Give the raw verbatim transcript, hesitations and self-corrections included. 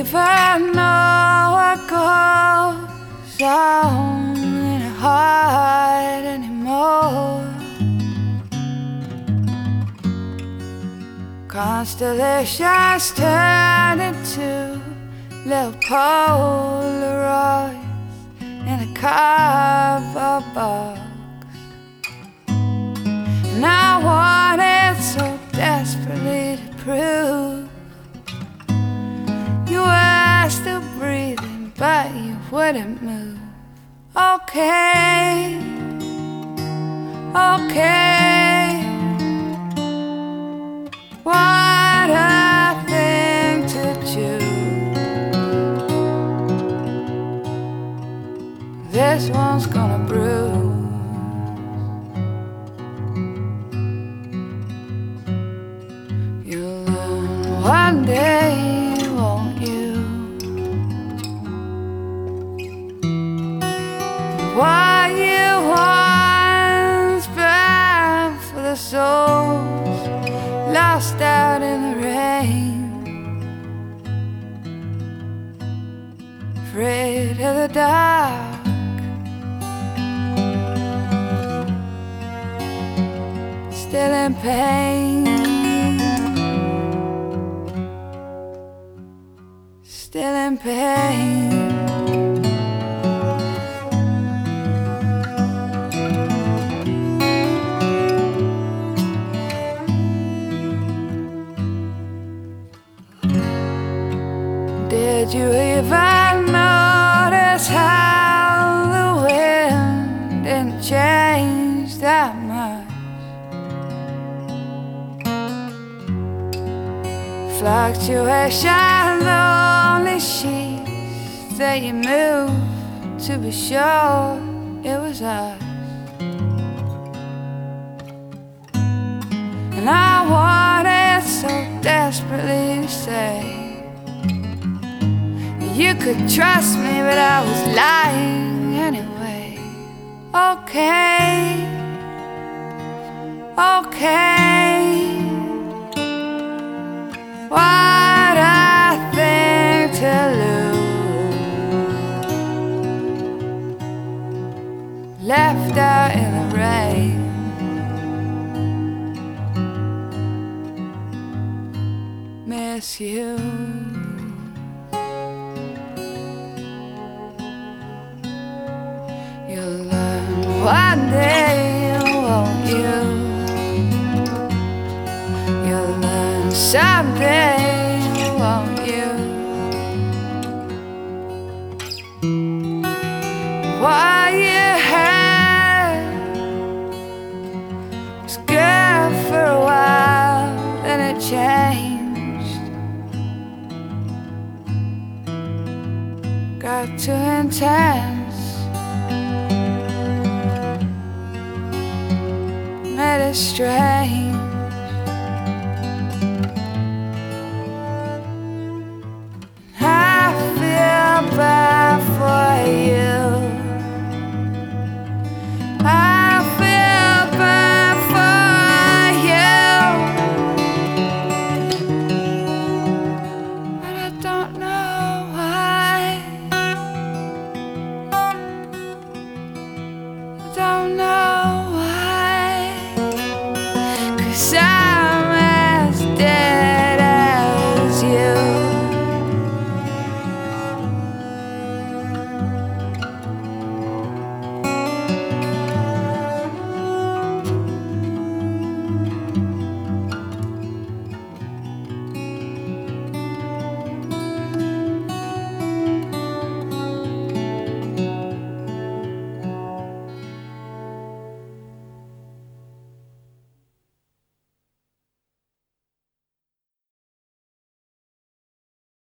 even know what goes on in her heart anymore? Constellations turn into little Polaroids in a cardboard box. And I wanted so desperately to prove you were still breathing, but you wouldn't move. Okay, okay, what a thing to choose. This one's gonna bruise. You'll learn one day, won't you? Why you once burned for the souls lost out in the rain, afraid of the dark, still in pain, still in pain. Did you even notice how the wind didn't change that much? Fluctuation, only sheets that you moved to be sure it was us. And I wanted so desperately to say you could trust me, but I was lying anyway. Okay, okay, what a thing to lose, left out in the rain. Miss you. You'll learn one day, won't you? You'll learn someday, won't you? What you had was good for a while, then it changed, got too intense, made it strange.